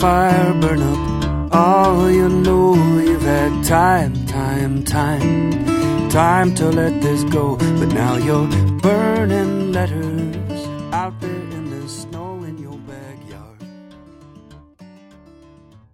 fire, burn up all you know. You've had time to let this go, but now you're burning letters